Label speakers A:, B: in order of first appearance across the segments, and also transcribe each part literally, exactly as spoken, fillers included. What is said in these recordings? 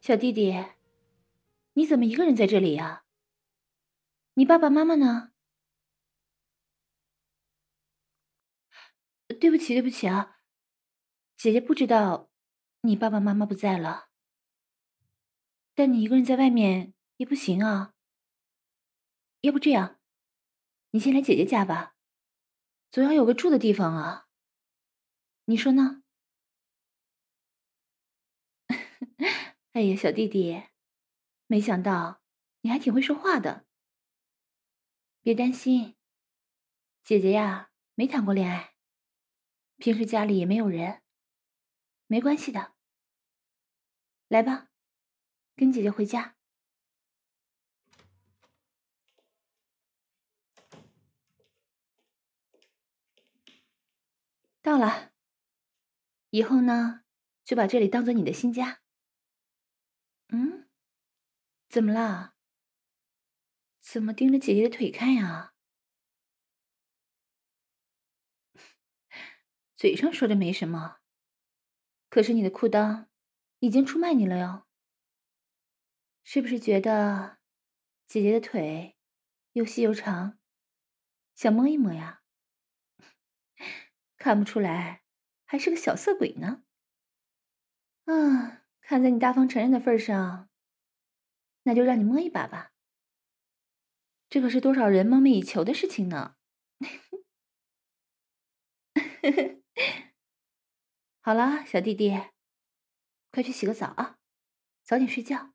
A: 小弟弟，你怎么一个人在这里呀？你爸爸妈妈呢？对不起，对不起啊，姐姐不知道你爸爸妈妈不在了。但你一个人在外面也不行啊。要不这样，你先来姐姐家吧，总要有个住的地方啊。你说呢？哎呀，小弟弟，没想到你还挺会说话的。别担心，姐姐呀，没谈过恋爱，平时家里也没有人，没关系的。来吧，跟姐姐回家。到了，以后呢，就把这里当做你的新家。嗯，怎么啦？怎么盯着姐姐的腿看呀？嘴上说着没什么，可是你的裤裆已经出卖你了哟。是不是觉得姐姐的腿又细又长，想摸一摸呀？看不出来，还是个小色鬼呢。啊，看在你大方承认的份上，那就让你摸一把吧。这可是多少人梦寐以求的事情呢。好了，小弟弟，快去洗个澡啊，早点睡觉。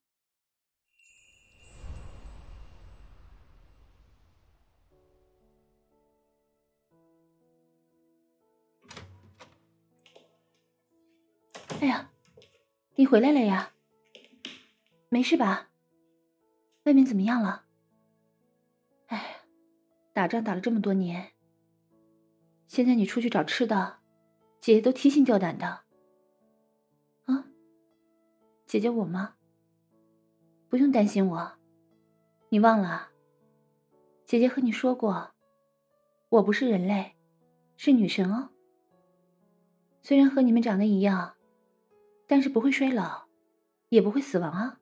A: 哎呀，你回来了呀？没事吧？外面怎么样了？哎呀，打仗打了这么多年，现在你出去找吃的，姐姐都提心吊胆的。啊，姐姐我吗？不用担心我，你忘了，姐姐和你说过，我不是人类，是女神哦。虽然和你们长得一样，但是不会衰老，也不会死亡啊。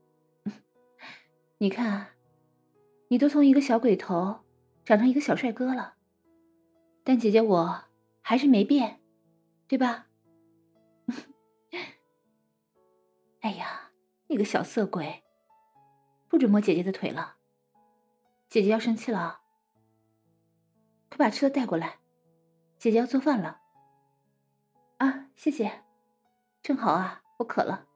A: 你看，你都从一个小鬼头长成一个小帅哥了，但姐姐我还是没变，对吧？哎呀，你个小色鬼，不准摸姐姐的腿了，姐姐要生气了。快把吃的带过来，姐姐要做饭了。啊，谢谢，正好啊，我渴了。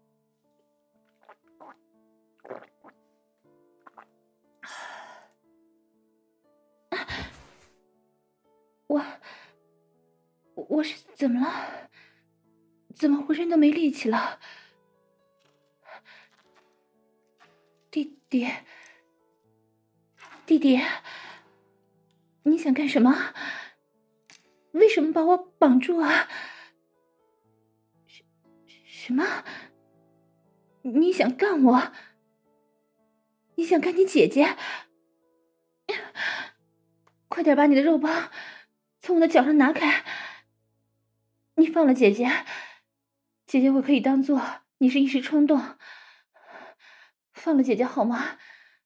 A: 我我是怎么了？怎么浑身都没力气了？弟弟，弟弟，你想干什么？为什么把我绑住啊？什什么？你想干我？你想干你姐姐？快点把你的肉包从我的脚上拿开！你放了姐姐，姐姐我可以当做你是一时冲动，放了姐姐好吗？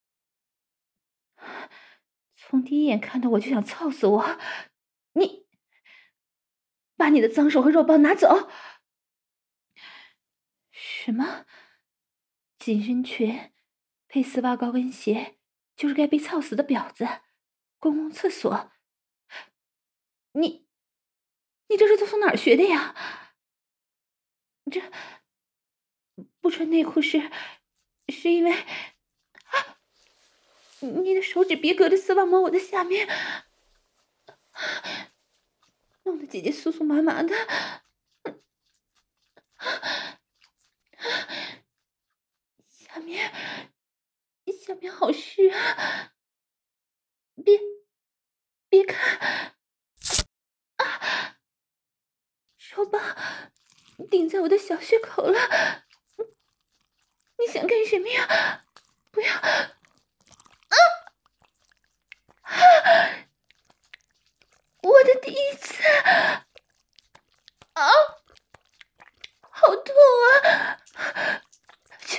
A: 从第一眼看到我就想操死我！你把你的脏手和肉包拿走！什么？紧身裙配丝袜高跟鞋，就是该被操死的婊子！公共厕所，你你这是都从哪儿学的呀？这不穿内裤是是因为啊，你的手指别隔着丝袜摸我的下面，弄得姐姐酥酥麻麻的，下面下面好湿啊！别别看啊，手把顶在我的小穴口了，你想干什么呀？不要！啊啊！我的第一次啊，好痛啊！求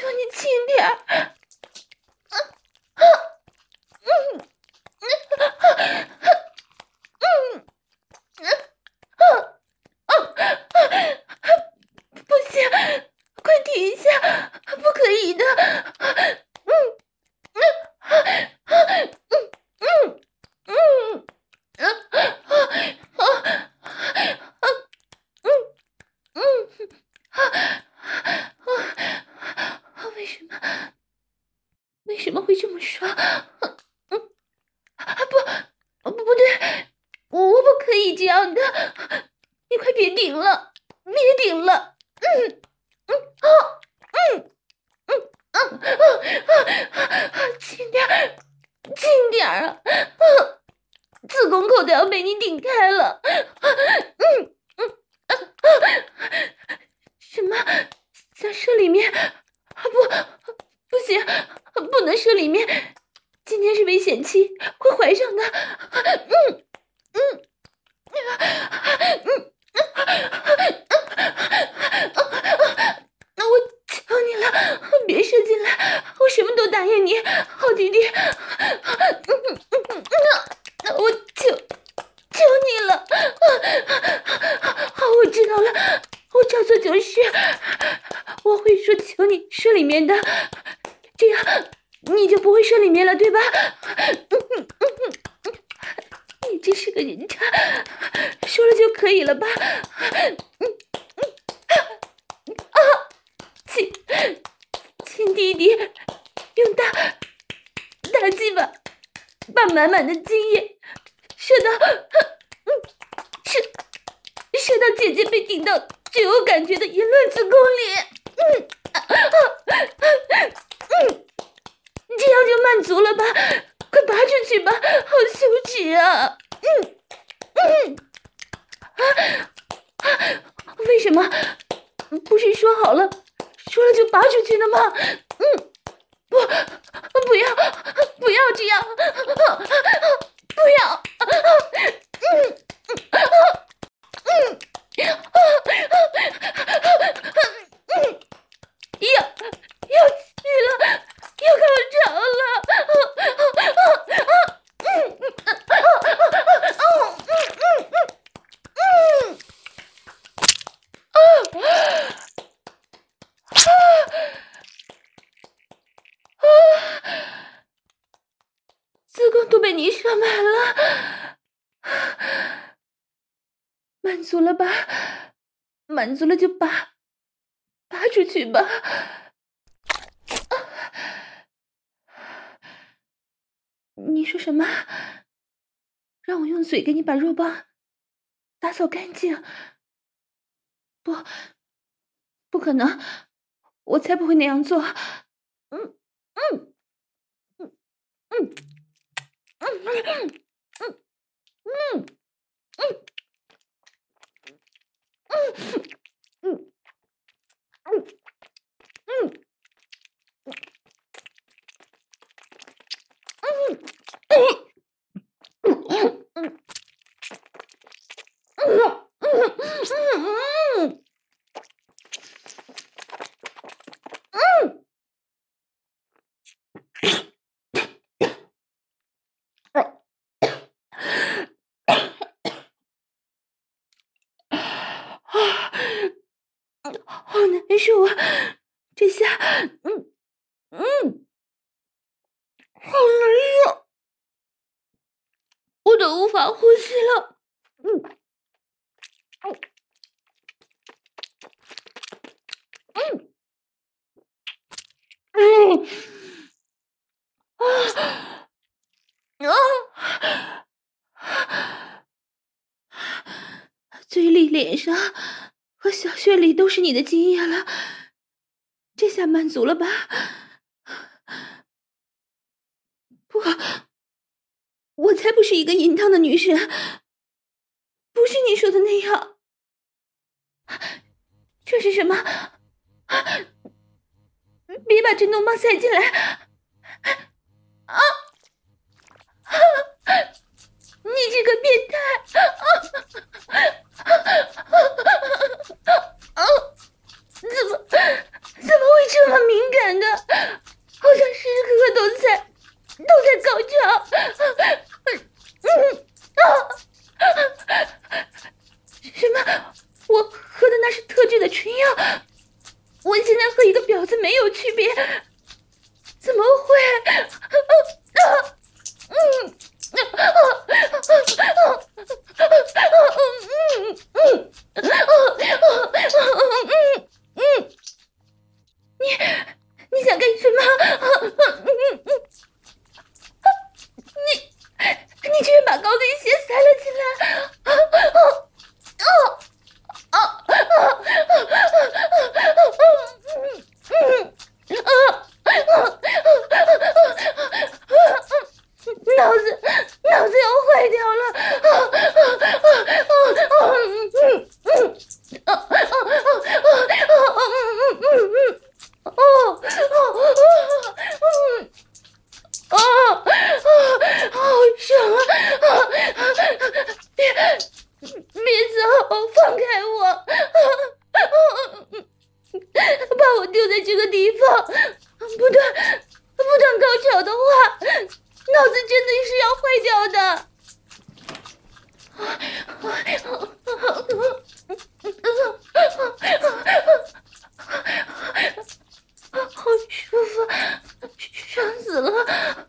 A: 这么爽。嗯，啊不，不不对，我我不可以这样的，你快别顶了，别顶了。嗯嗯啊嗯嗯啊啊啊！轻点儿，轻点儿啊！啊，子宫口都要被你顶开了。嗯嗯啊啊！什么？想射里面？啊不，不行，不能射里面。今天是危险期，会怀上的。嗯嗯嗯。我求你了，别射进来，我什么都答应你，好弟弟。我求求你了。好，我知道了，我照做就是。我会说求你射里面的，这样你就不会射里面了，对吧？你真是个人渣，说了就可以了吧？啊，亲亲弟弟，用大大鸡巴把满满的精液射到，嗯，射射到姐姐被顶到最有感觉的淫乱子宫里。嗯啊啊嗯，这样就满足了吧？快拔出去吧，好羞耻啊！嗯嗯啊啊！为什么？不是说好了，说了就拔出去的吗？嗯，不，不要，不要这样，不要，嗯嗯嗯，要要去了，要高潮了，嗯嗯嗯嗯子宫都被你射满了，满足了吧？满足了就拔，拔出去吧。你说什么？让我用嘴给你把肉棒打扫干净？不，不可能，我才不会那样做。嗯嗯嗯嗯嗯嗯嗯嗯嗯嗯嗯嗯。好难受啊！这下，嗯嗯，好难受，我都无法呼吸了。嗯嗯嗯嗯啊啊！嘴里、脸上和小穴里都是你的精液了，这下满足了吧？不，我才不是一个淫荡的女人，不是你说的那样。这是什么？别把震动棒塞进来！啊啊！你这个变态！啊啊！怎么怎么会这么敏感的？好像时时刻刻都在都在高潮。嗯啊！什么？我喝的那是特制的春药，我现在和一个婊子没有区别，怎么会？ 脑子脑子要坏掉了！啊啊啊啊啊！嗯嗯嗯啊啊啊啊啊啊嗯嗯嗯哦哦哦嗯哦哦，好爽啊！啊啊！别别走，放开我！啊啊啊！把我丢在这个地方，不断不断高潮的话，脑子真的是要坏掉的。好舒服，爽死了！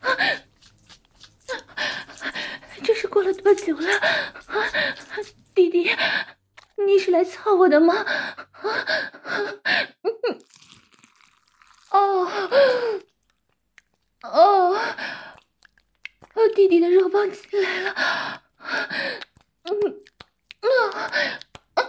A: 这是过了多久了？弟弟，你是来操我的吗？哦哦哦，弟弟的肉棒进来了。嗯啊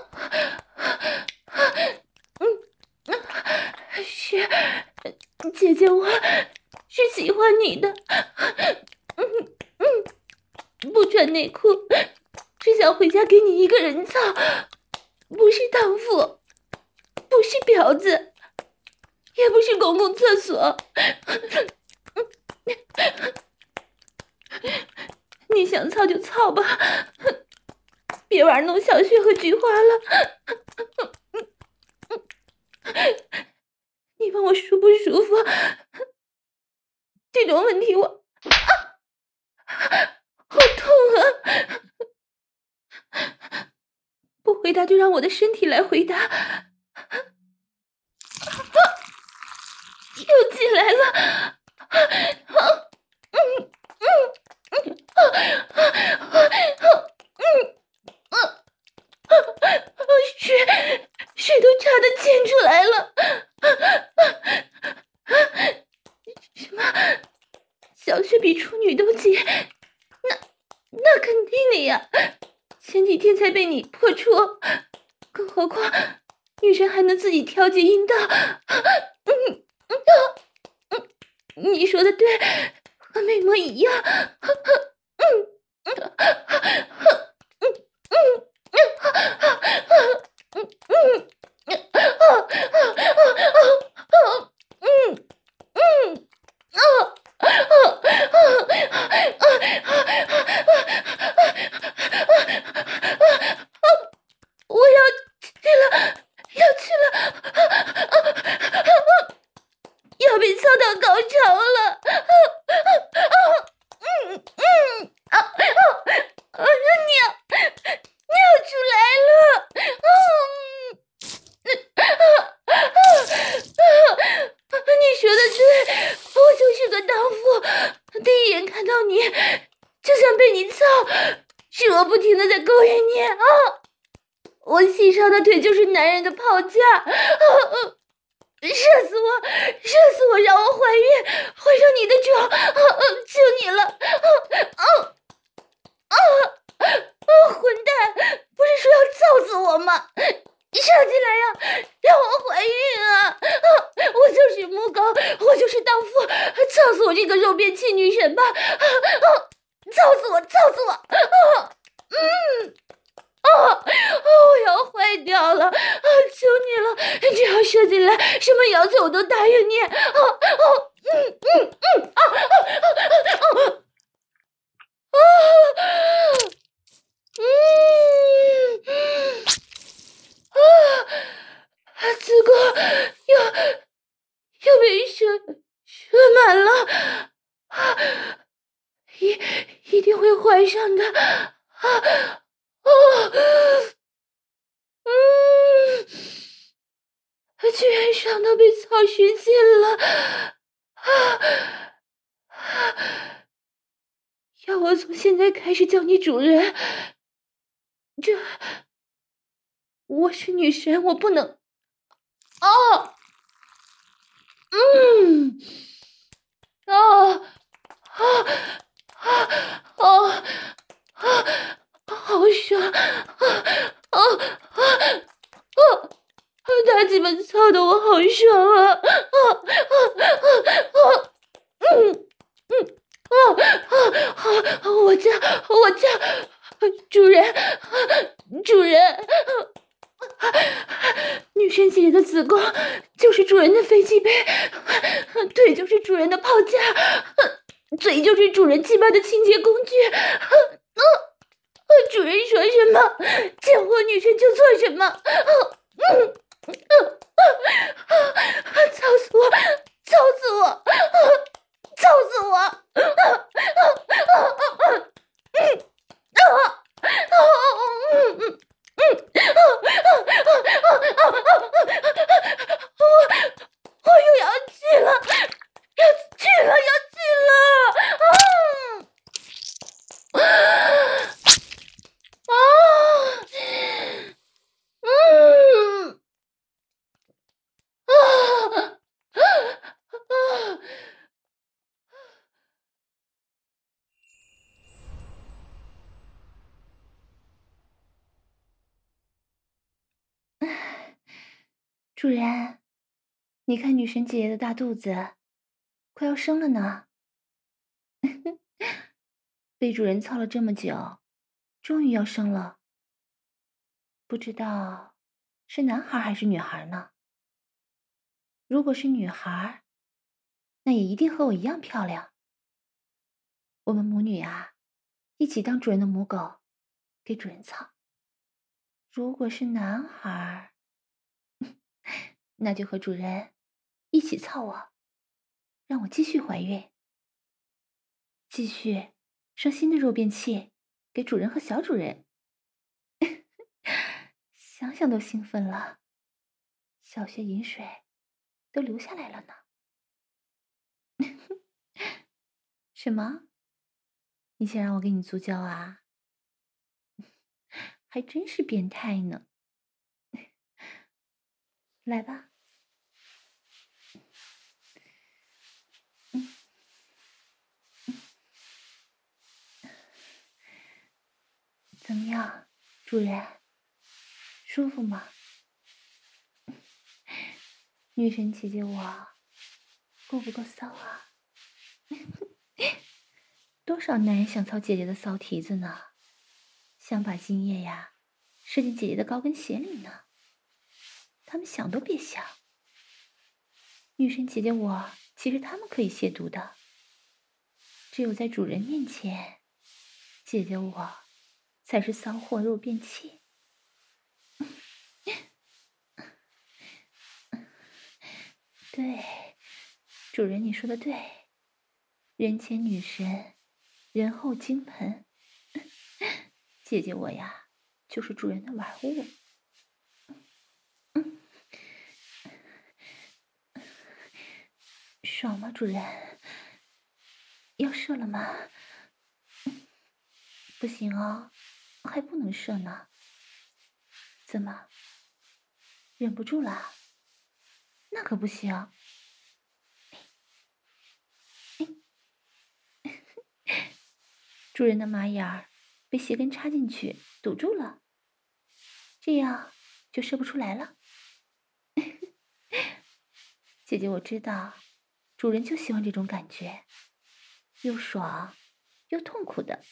A: 嗯，是姐姐，我是喜欢你的。嗯嗯，不穿内裤，只想回家给你一个人操，不是荡妇，不是婊子，也不是公共厕所。你想操就操吧，别玩弄小雪和菊花了。你问我舒不舒服？这种问题我啊，好痛啊！不回答就让我的身体来回答。啊，又进来了。啊嗯嗯嗯啊啊啊嗯啊啊！血血都差点溅出来了。什么？小雪比处女都紧？那那肯定的呀！前几天才被你破处，更何况女生还能自己调节阴道。嗯嗯，你说的对，和美模一样。嗯嗯嗯嗯嗯嗯嗯嗯啊啊我要去了，要去了，要被操到高潮了！嗯嗯啊啊！尿尿出来了！嗯。你说的对，我就是个荡妇，第一眼看到你就想被你操，是我不停的在勾引你啊！我细长的腿就是男人的炮架，啊射死我，射死我，让我怀孕，怀上你的种！啊求你了！啊啊啊！混蛋，不是说要操死我吗？上进来呀，让我怀孕啊！啊，我就是母狗，我就是荡妇，操死我这个肉便器女神吧！啊啊，操死我，操死我！啊，嗯，啊，我要坏掉了！啊，求你了，只要射进来，什么要求我都答应你！啊啊，嗯嗯嗯，啊啊啊啊啊！啊，嗯嗯。啊，子宫又又被射射满了，啊，一一定会怀上的，啊哦，嗯，居然爽到被操失禁了，啊啊！要我从现在开始叫你主人，这我是女神，我不能。哦，嗯，哦，啊啊啊啊！好爽！啊啊啊啊！大鸡巴操的我好爽啊！啊啊啊啊！嗯嗯啊啊！好我叫我叫主人，主人。女神姐姐的子宫就是主人的飞机杯，腿就是主人的炮架，嘴就是主人鸡巴的清洁工具。主人说什么，见我女神就做什么。操死我！操死我！操死我！我又要去了，要去了，要去了！啊啊！嗯啊啊！主人，你看女神姐姐的大肚子，快要生了呢。被主人操了这么久，终于要生了。不知道是男孩还是女孩呢？如果是女孩，那也一定和我一样漂亮。我们母女啊，一起当主人的母狗，给主人操。如果是男孩，那就和主人一起操我，让我继续怀孕，继续生新的肉便器给主人和小主人。想想都兴奋了，小穴饮水都流下来了呢。什么？你想让我给你足交啊？还真是变态呢。来吧。嗯嗯、怎么样，主人？舒服吗？女神姐姐我够不够骚啊？多少男人想操姐姐的骚蹄子呢？想把精液呀射进姐姐的高跟鞋里呢？他们想都别想。女神姐姐我其实他们可以亵渎的，只有在主人面前，姐姐我才是骚货肉便器。对，主人你说的对，人前女神，人后金盆。姐姐我呀，就是主人的玩物。嗯，爽吗，主人？要射了吗？不行哦，还不能射呢。怎么？忍不住了？那可不行。主人的马眼儿被鞋跟插进去堵住了，这样就射不出来了。姐姐我知道，主人就喜欢这种感觉，又爽又痛苦的。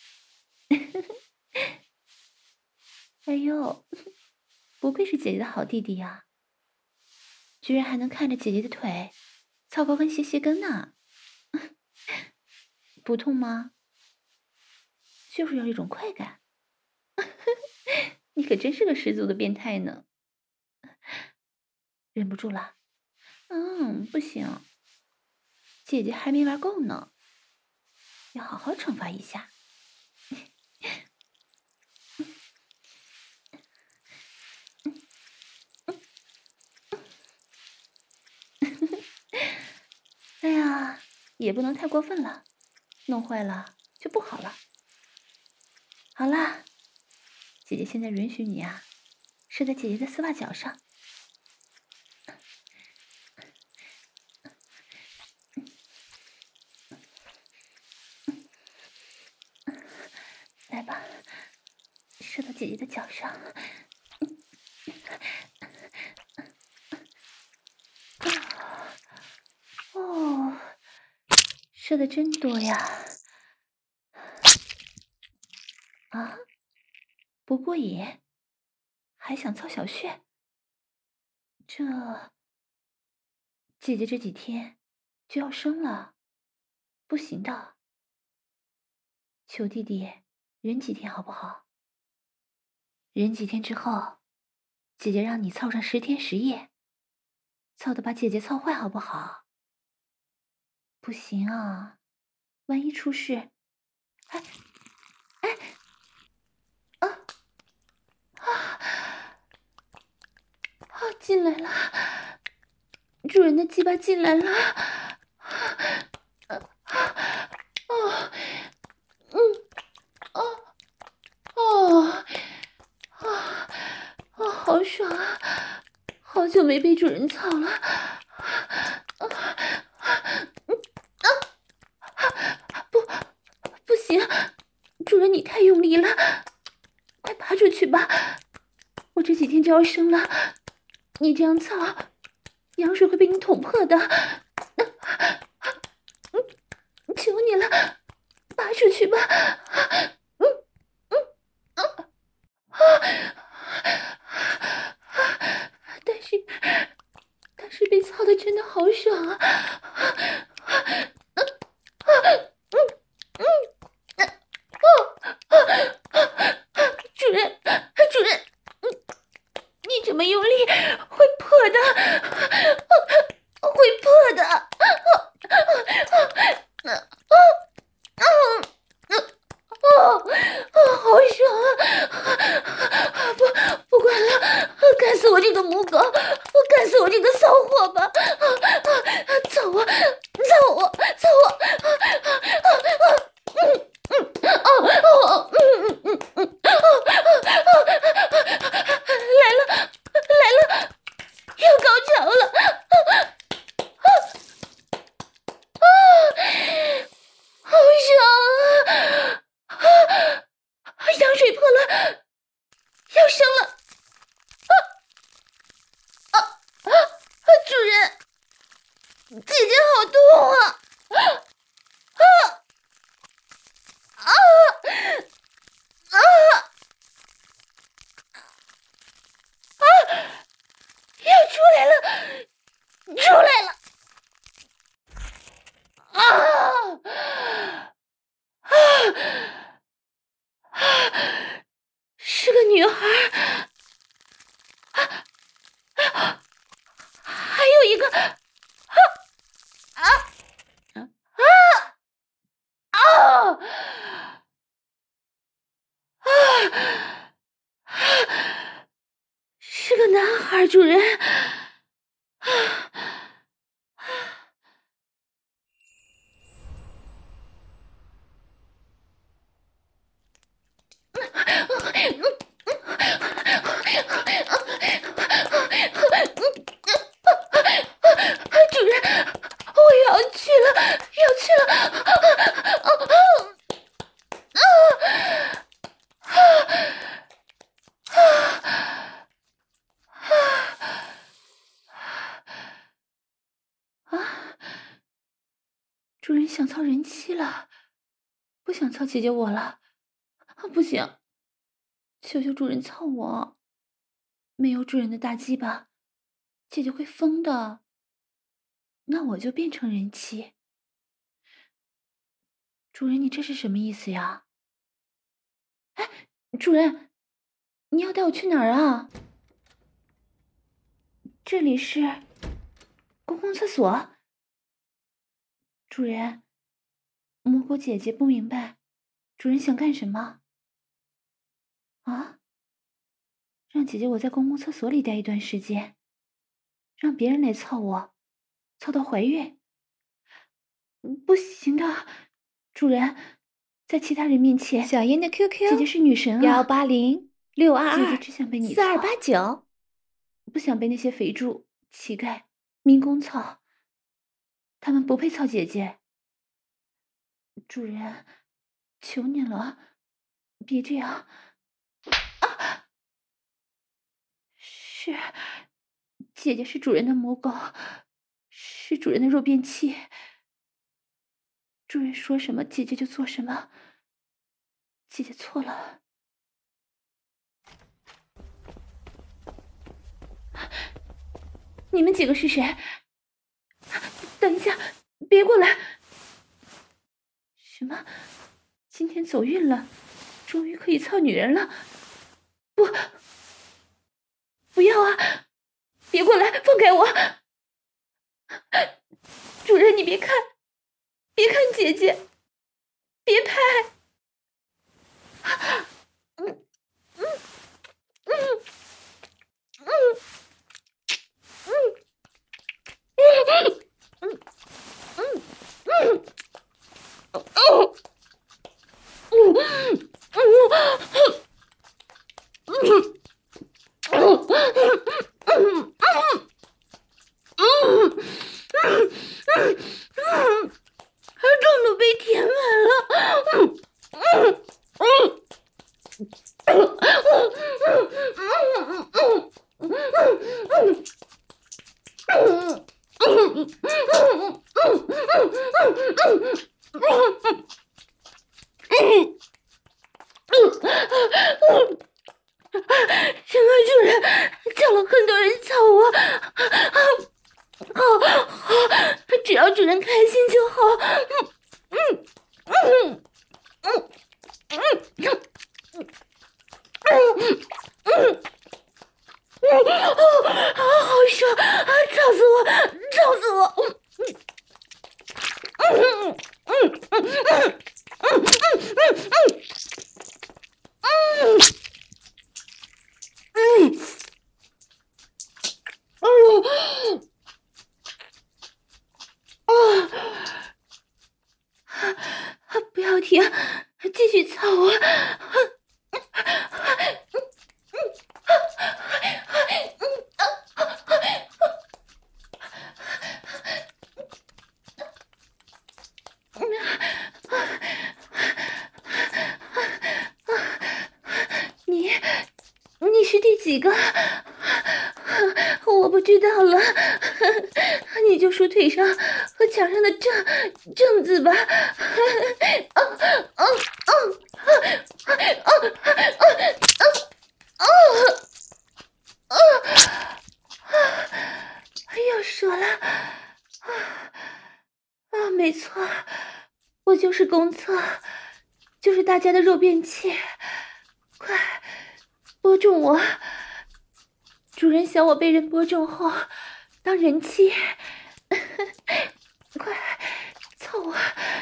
A: 哎呦，不愧是姐姐的好弟弟呀，居然还能看着姐姐的腿操高跟鞋鞋跟呢。不痛吗？就是要这种快感。你可真是个十足的变态呢。忍不住了。嗯，不行，姐姐还没玩够呢，要好好惩罚一下。哎呀，也不能太过分了，弄坏了就不好了。好啦，姐姐现在允许你啊，射在姐姐的丝袜脚上。来吧，射到姐姐的脚上。哦，射的真多呀！ 啊，不过瘾，还想操小穴？这姐姐这几天就要生了，不行的。求弟弟忍几天好不好？忍几天之后，姐姐让你操上十天十夜，操的把姐姐操坏好不好？不行啊，万一出事，哎哎啊啊啊！进来了，主人的鸡巴进来了。啊啊嗯啊哦啊啊！好爽啊！好久没被主人操了。啊啊不不行，主人你太用力了，快拔出去吧！我这几天就要生了，你这样操，羊水会被你捅破的。求你了，拔出去吧！嗯嗯啊啊！但是但是被操的真的好爽啊！主人，主人，你这么用力会破的，会破的。哦，好爽啊！不，不管了，干死我这个母狗，干死我这个骚货吧！操我，操我，操我！嗯嗯哦哦嗯嗯嗯嗯哦，来了来了，要高潮了！啊，好爽啊！啊！羊水破了，要生了！啊啊啊！主人，姐姐好痛啊！啊啊啊啊！要出来了，出来了！啊啊啊！是个女孩。啊啊！还有一个，啊啊啊啊啊！是个男孩，主人。啊啊！主人，我要去了，要去了！啊啊啊啊！主人想操人妻了，不想操姐姐我了。啊，不行，求求主人操我！没有主人的大鸡巴，姐姐会疯的。那我就变成人妻。主人，你这是什么意思呀？哎，主人，你要带我去哪儿啊？这里是公共厕所。主人，母狗姐姐不明白，主人想干什么？啊？让姐姐我在公共厕所里待一段时间，让别人来操我，操到怀孕？不行的，主人，在其他人面前，
B: 小英的 Q Q
A: 姐姐是女神啊，
B: 幺八零六二二
A: 姐姐只想被你操，
B: 四二八九，
A: 不想被那些肥猪、乞丐、民工操，他们不配操姐姐。主人，求你了，别这样。啊！是，姐姐是主人的母狗，是主人的肉便器。主人说什么，姐姐就做什么。 姐姐错了。你们几个是谁？等一下，别过来！什么？今天走运了，终于可以操女人了？不，不要啊！别过来，放开我！主人，你别看，别看姐姐，别拍！嗯嗯嗯嗯嗯嗯嗯嗯嗯。洞都被填满了。什么主人叫了很多人操我，好好，只要主人开心就好。嗯嗯嗯嗯嗯嗯嗯嗯，好爽，操死我，操死我！嗯嗯嗯嗯嗯嗯嗯嗯嗯嗯。嗯，嗯，啊！不要停，继续操我！你，你是第几个？我不知道了，你就数腿上和墙上的正正字吧。啊啊啊啊啊啊啊！又说了啊啊！没错，我就是公厕，就是大家的肉便器，快播种我！主人想我被人播种后当人妻，快操我！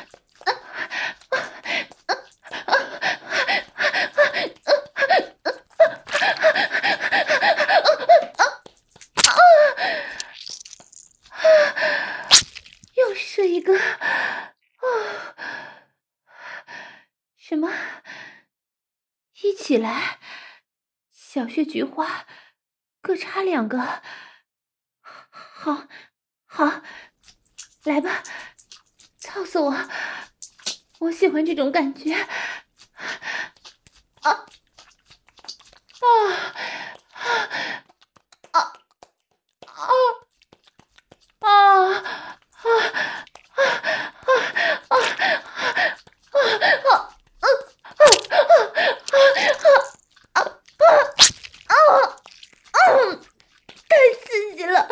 A: 又是一个啊！什么？一起来，小穴菊花各插两个。好，好，来吧，操死我！我喜欢这种感觉。啊啊啊啊啊啊啊！太刺激了！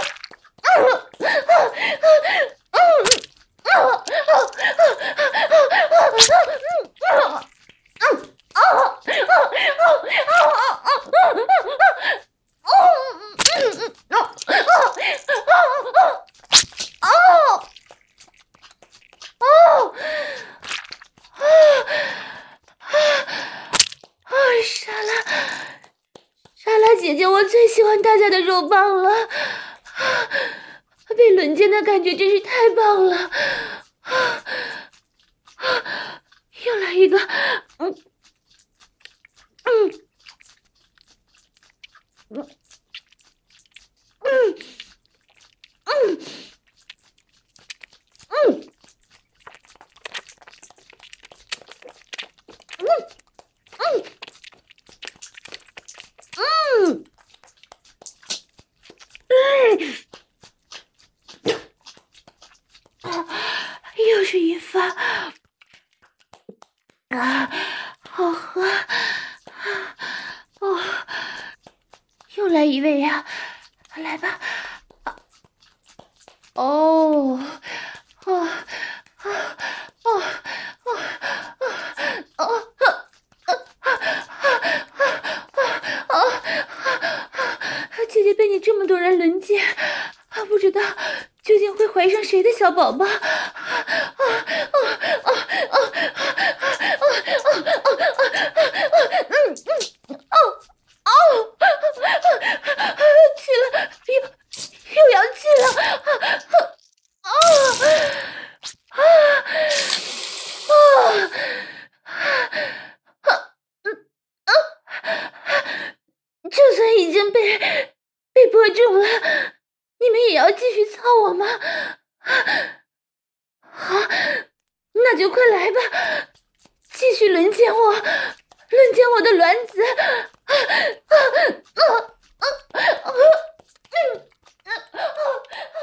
A: 莎拉，莎拉姐姐，我最喜欢大家的肉棒了，被轮奸的感觉真是太棒了。又来一个，嗯嗯嗯嗯嗯嗯嗯嗯嗯，又是一发啊！ 好喝。哦，又来一位呀、啊，来吧。哦，哦，啊，哦，哦，哦，哦，姐姐被你这么多人轮奸，不知道究竟会怀上谁的小宝宝。气了，又又要气了。啊啊啊！就算已经被被播种了，你们也要继续操我吗？好，那就快来吧，继续轮奸我，轮奸我的卵子。啊啊啊啊啊！嗯啊啊啊！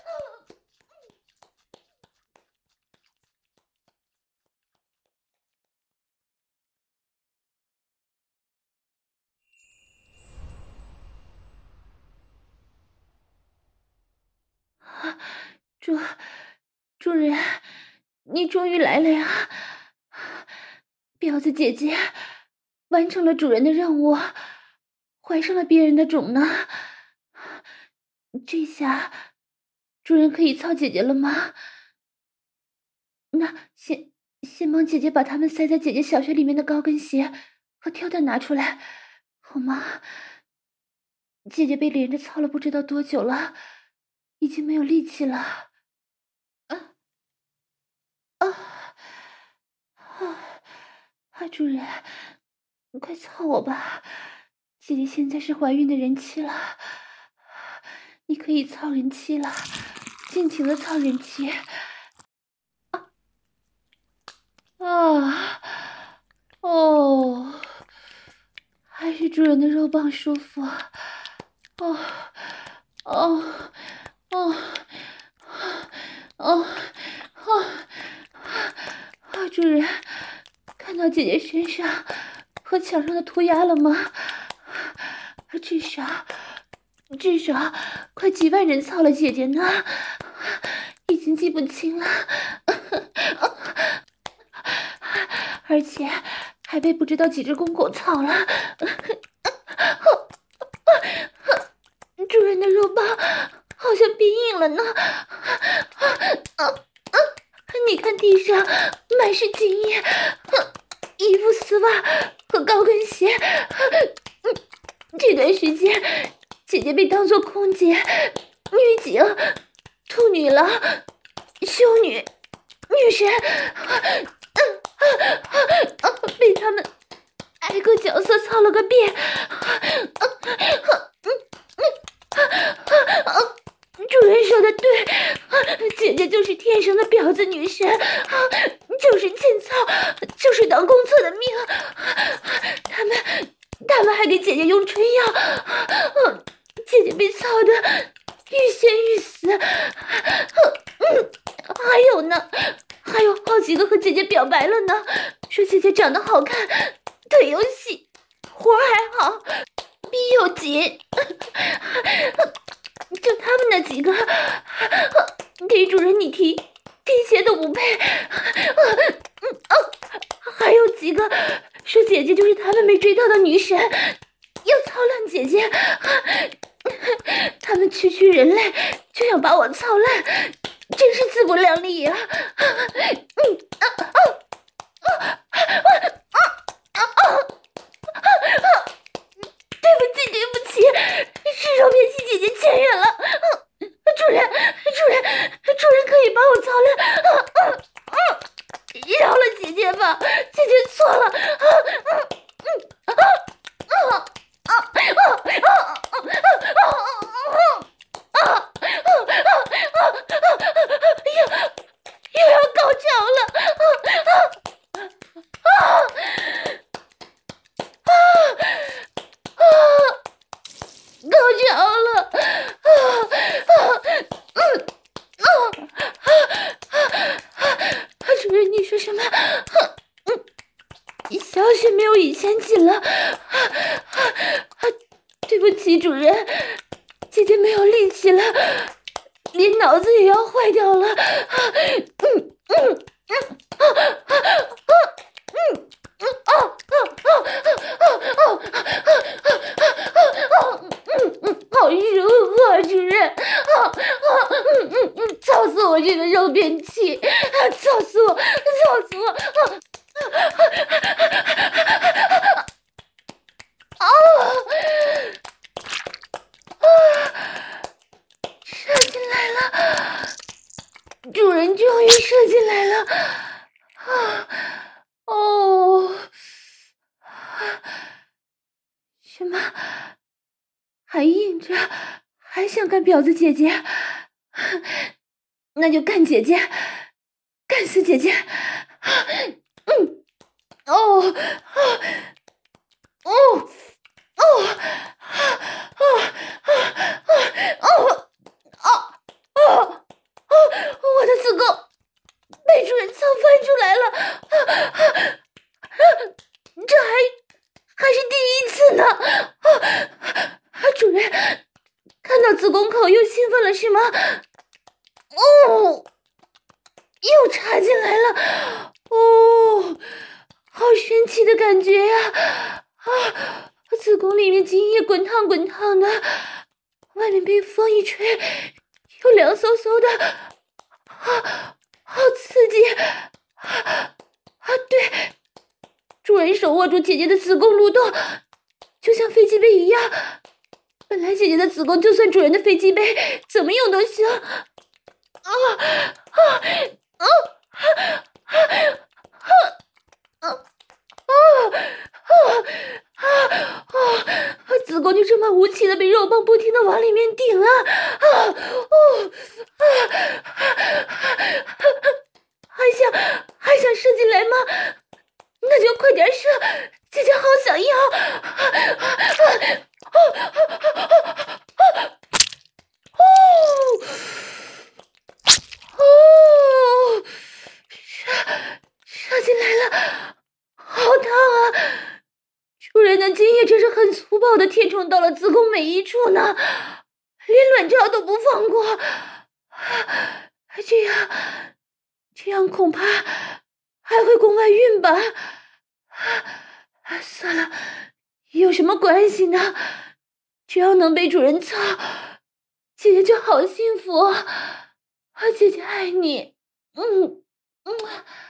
A: 主主人，你终于来了呀！婊子姐姐完成了主人的任务，怀上了别人的种呢。这下主人可以操姐姐了吗？那先先帮姐姐把它们塞在姐姐小学里面的高跟鞋和跳蛋拿出来，好吗？姐姐被连着操了不知道多久了，已经没有力气了。啊啊啊！啊，主人，快操我吧！姐姐现在是怀孕的人妻了，你可以操人妻了，尽情的操人妻。啊，哦，还是主人的肉棒舒服。哦，哦，哦，哦，哦，啊！主人，看到姐姐身上和墙上的涂鸦了吗？至少，至少快几万人操了姐姐呢，已经记不清了。而且还被不知道几只公狗操了。主人的肉棒好像变硬了呢。啊啊！你看地上满是精液，衣服、丝袜和高跟鞋。这段时间，姐姐被当作空姐、女警、兔女郎、修女、女神。被他们挨个角色操了个遍。主人说的对，姐姐就是天生的婊子女神，就是欠操，就是当公厕的命。他们他们还给姐姐用春药，姐姐被操的欲仙欲死。还有呢，还有好几个和姐姐表白了呢，说姐姐长得好看，腿又细，活还好，逼又紧。就他们那几个给主人你提提鞋都不配。还有几个说姐姐就是他们没追到的女神，要操烂姐姐。他们区区人类就想把我操烂，真是自不量力呀！嗯啊啊啊啊啊啊！对不起，对不起，是肉面系姐姐欠人了。主人，主人，主人可以把我操烂，啊啊啊！饶了姐姐吧，姐姐错了。啊啊啊啊啊啊啊啊啊！又又要高潮了！啊啊啊啊！高潮了！啊啊嗯啊啊！主人，你说什么？嗯，小是没有以前紧了。啊啊啊！对不起，主人，姐姐没有力气了，连脑子也要坏掉了。啊，嗯嗯嗯啊啊啊嗯嗯啊啊啊啊啊啊啊！嗯嗯，好舒服啊，主人。啊啊嗯嗯嗯，操死我这个肉便器！啊，操死我！操死我！啊！啊！啊！射进来了，主人终于射进来了。啊！哦！什么？还硬着，还想干婊子姐姐？那就干姐姐，干死姐姐！嗯，哦，啊，哦，哦，啊啊啊啊啊啊！我的子宫被主人操翻出来了！啊啊！这还还是第一次呢！啊啊！主人看到子宫口又兴奋了是吗？哦，又插进来了！哦，好神奇的感觉呀！啊，子宫里面精液滚烫滚烫的，外面被风一吹，又凉飕飕的，啊，好刺激！啊啊，对，主人手握住姐姐的子宫蠕动，就像飞机杯一样。本来姐姐的子宫就算主人的飞机杯，怎么用都行。啊啊啊啊啊啊啊啊！子宫就这么无情的被肉棒不停的往里面顶啊啊哦啊！还想还想射进来吗？那就快点射，姐姐好想要！啊啊哦哦，射射进来了，好烫啊！主人的精液真是很粗暴的填充到了子宫每一处呢，连卵巢都不放过。这样这样恐怕还会宫外孕吧？算了，有什么关系呢？只要能被主人操，姐姐就好幸福。姐姐爱你。嗯嗯